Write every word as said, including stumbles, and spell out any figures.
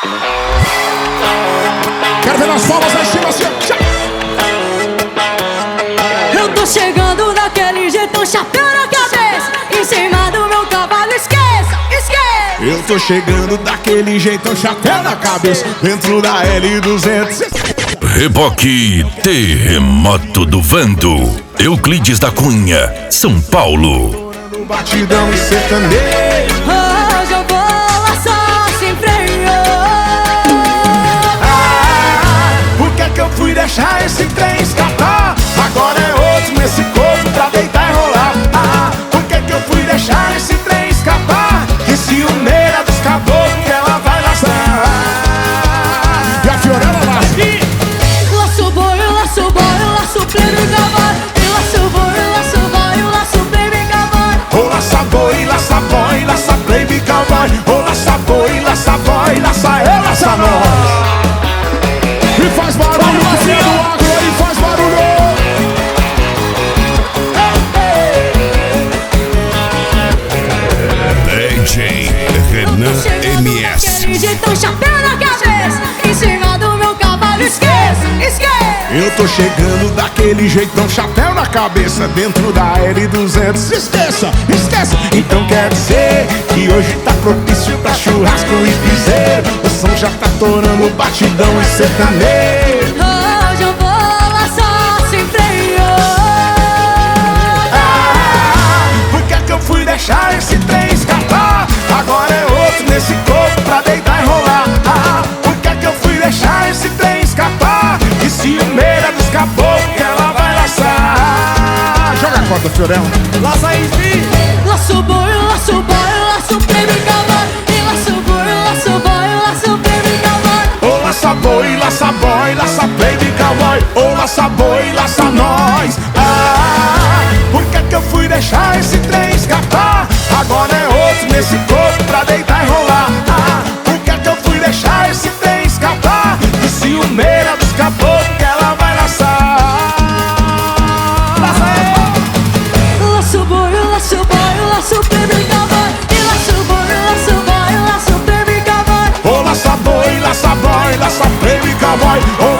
Quero ver nas palmas, aí cima, assim, ó. Eu tô chegando daquele jeitão, chapéu na cabeça, em cima do meu cavalo, esqueça, esqueça. Eu tô chegando daquele jeitão, chapéu na cabeça, dentro da L duzentos. Reboque Terremoto do Vento, Euclides da Cunha, São Paulo. Batidão e sertanejo. Hoje eu vou lá só sem freio. Ah, por que que eu fui deixar esse trem escapar? Agora é outro nesse corpo pra deitar e rolar. Ah, por que que eu fui deixar esse trem escapar? Que ciumeira dos caboclos que ela vai laçar. E a Fiorella lá. Laço boi, laço boi, laço pleno cavalo. E laço boi, laço boi, laço pleno cavalo. Ô laça boi, laça boi, laça baby cowboy. Ô laça boi, laça boi, laça eu, laça nós. E faz barulho, cria do agro, e faz barulho. D J Renan M S. Daquele jeitão, chapéu na cabeça, em cima do meu cavalo, esqueça, esqueça. Eu tô chegando daquele jeitão, chapéu na cabeça, dentro da L duzentos. Esqueça, esqueça. Então quer dizer que hoje tá propício pra churrasco e piseiro. O som já tá torando batidão e sertanejo. Hoje eu vou lá só sem freio. Ah, por que que eu fui deixar esse trem escapar? Agora é outro nesse corpo pra deitar e rolar. Ah, por que que eu fui deixar esse trem escapar? Que ciumeira dos caboclos que ela vai laçar. Joga a corda, Fiorella. Laça aí, filho. Laço boi, laço boi, laço prêmio cavalo. E laço boi, laço boi, laço prêmio cavalo. Ô laça boi, laça boi, laça baby cowboy. Ô laça boi, laça nós. Ah, por que que eu fui deixar esse trem escapar? Agora é outro nesse corpo pra deitar e rolar. Ah, por que que eu fui deixar esse trem escapar? Que ciumeira dos caboclos que ela vai laçar. Laça aí. Laço boi, laço boi, laço prêmio cavalo. E laço boi, laço boi, laço prêmio cavalo. Ô laça boi, laça boi, laça baby cowboy. Ô